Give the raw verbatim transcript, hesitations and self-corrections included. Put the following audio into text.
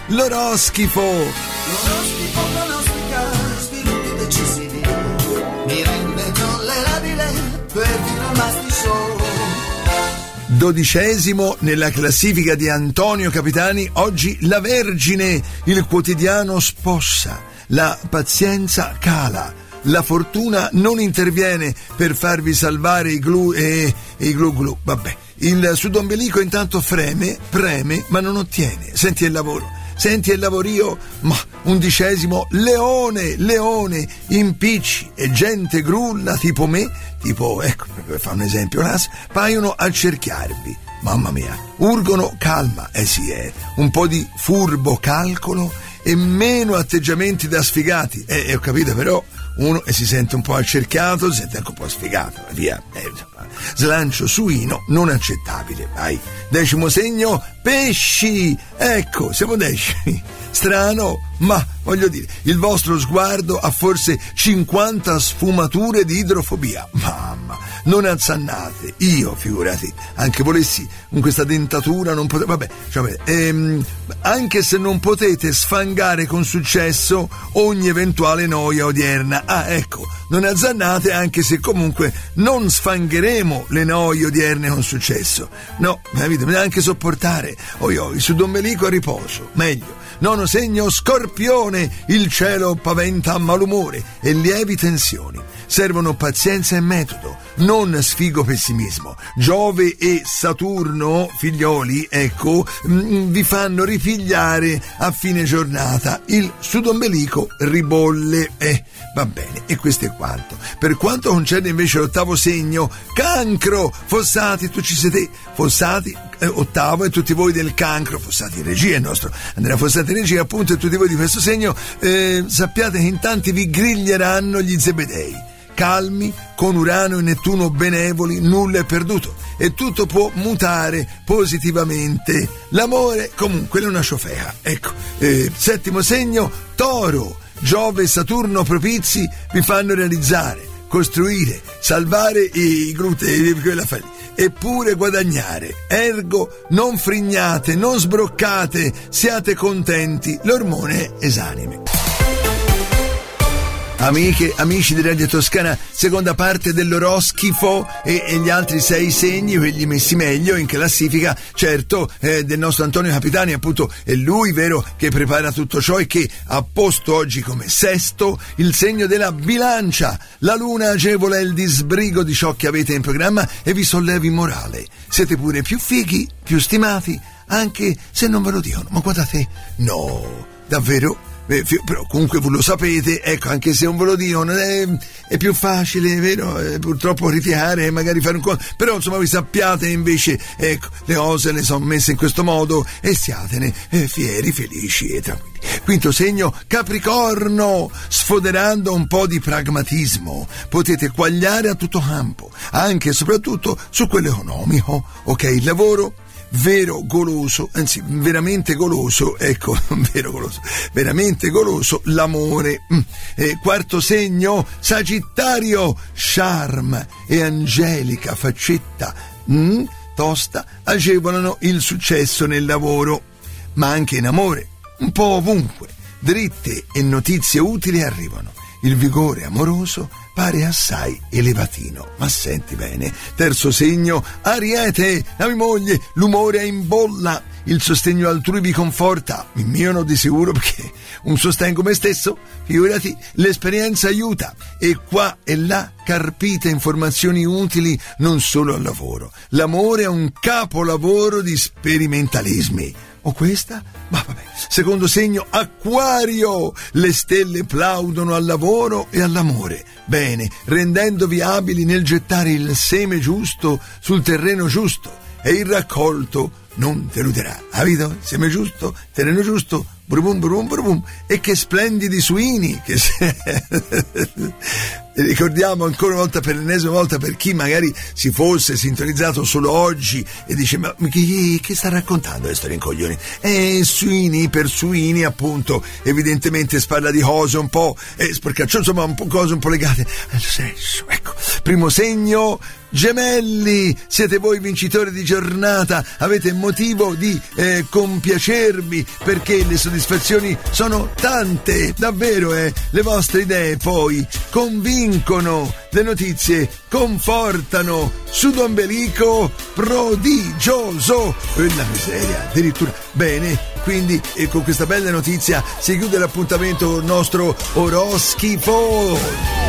l'oroscofo. L'oroscofo pronostica sviluppi decisivi, mi rende tollerabile perfino il Masti Show. Dodicesimo nella classifica di Antonio Capitani, oggi La Vergine, il quotidiano spossa, la pazienza cala, la fortuna non interviene per farvi salvare i glu e, e i glu glu, vabbè. Il sudombelico intanto freme, preme, ma non ottiene. Senti il lavoro, senti il lavorio, ma undicesimo, leone, leone, impicci e gente grulla tipo me, tipo, ecco, per fare un esempio, las, paiono a cerchiarvi. Mamma mia, urgono calma, eh sì, è un po' di furbo calcolo e meno atteggiamenti da sfigati. Eh, eh ho capito, però uno e si sente un po' accerchiato, si sente anche un po' sfigato, via. Eh, slancio suino non accettabile. Vai. Decimo segno, pesci. Ecco, siamo decimi. Strano, ma voglio dire, il vostro sguardo ha forse cinquanta sfumature di idrofobia. Mamma, non azzannate. Io, figurati, anche volessi con questa dentatura non potevo. Vabbè, cioè, ehm, anche se non potete sfangare con successo ogni eventuale noia odierna. Ah, ecco, non azzannate anche se comunque non sfangheremo le noie odierne con successo. No, capite, neanche sopportare. Oh, io, il sudombelico a riposo, meglio. Nono segno, Scorpione, il cielo paventa malumore e lievi tensioni. Servono pazienza e metodo, non sfigo pessimismo. Giove e Saturno, figlioli, ecco, mh, vi fanno ripigliare a fine giornata. Il sudombelico ribolle. Eh, va bene, e questo è quanto. Per quanto concerne invece l'ottavo segno, Cancro, Fossati, tu ci siete, Fossati, eh, ottavo, e tutti voi del Cancro, Fossati in regia, il nostro Andrea Fossati in regia, appunto, e tutti voi di questo segno, eh, sappiate che in tanti vi griglieranno gli zebedei. Calmi, con Urano e Nettuno benevoli, nulla è perduto e tutto può mutare positivamente. L'amore comunque è una ciofeca. Ecco, eh, settimo segno, Toro, Giove e Saturno propizi vi fanno realizzare, costruire, salvare i glutei, quella fa lì, eppure guadagnare. Ergo, non frignate, non sbroccate, siate contenti, l'ormone esanime. Amiche, amici di Radio Toscana, seconda parte dell'oroscofo e, e gli altri sei segni, quelli messi meglio in classifica, certo, eh, del nostro Antonio Capitani, appunto, è lui, vero, che prepara tutto ciò e che ha posto oggi come sesto il segno della bilancia. La luna agevola il disbrigo di ciò che avete in programma e vi sollevi morale. Siete pure più fighi, più stimati, anche se non ve lo dicono. Ma guardate, no, davvero? Beh, però comunque voi lo sapete, ecco, anche se non ve lo dicono, è, è più facile, vero? Eh, purtroppo ritirare e magari fare un conto, però insomma voi sappiate invece, ecco, le cose le sono messe in questo modo e siatene eh, fieri, felici e tranquilli. Quinto segno, Capricorno, sfoderando un po' di pragmatismo, potete quagliare a tutto campo, anche e soprattutto su quello economico, ok? Il lavoro vero goloso, anzi veramente goloso, ecco, vero goloso, veramente goloso l'amore. Mm. Eh, quarto segno, Sagittario, charme e angelica faccetta mm, tosta agevolano il successo nel lavoro, ma anche in amore, un po' ovunque, dritte e notizie utili arrivano. Il vigore amoroso pare assai elevatino, ma senti bene. Terzo segno, Ariete, la mia moglie, l'umore è in bolla, il sostegno altrui vi conforta, il mio no di sicuro, perché un sostengo me stesso, figurati, l'esperienza aiuta, e qua e là carpite informazioni utili non solo al lavoro. L'amore è un capolavoro di sperimentalismi. O questa? Ma vabbè. Secondo segno, Acquario, le stelle plaudono al lavoro e all'amore. Bene, rendendovi abili nel gettare il seme giusto sul terreno giusto, e il raccolto non deluderà. Capito? Seme giusto, terreno giusto, burbum burbum burbum. E che splendidi suini che ricordiamo ancora una volta, per l'ennesima volta, per chi magari si fosse sintonizzato solo oggi e dice ma chi, chi sta raccontando questo rincoglione? Eh, suini per suini, appunto, evidentemente si parla di cose un po' eh, sporcaccione, insomma un po' cose un po' legate al sesso, ecco. Primo segno, Gemelli, siete voi vincitori di giornata, avete motivo di eh, compiacervi perché le soddisfazioni sono tante, davvero, eh. Le vostre idee poi convincono, le notizie confortano, sudo ombelico prodigioso, e la miseria addirittura. Bene, quindi e con questa bella notizia si chiude l'appuntamento nostro oroschipo.